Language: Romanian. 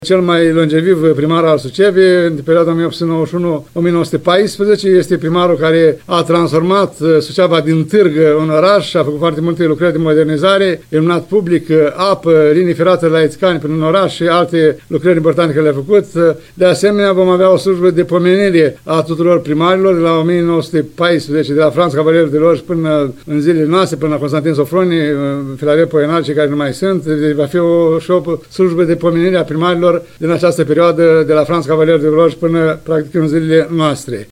Cel mai longeviv primar al Suceavei, în perioada 1891-1914, este primarul care a transformat Suceava din târg în oraș, a făcut foarte multe lucrări de modernizare, iluminat public, apă, linii ferate la Ițcani prin oraș și alte lucrări importante care le-a făcut. De asemenea, vom avea o slujbă de pomenire a tuturor primarilor de la 1914, de la Franz Cavalier de Lorj până în zilele noastre, până la Constantin Sofroni, Filaret Poenar, cei care nu mai sunt. Va fi o slujbă de pomenire a primarilor din această perioadă de la Franz Cavalier de Lorj până practic în zilele noastre.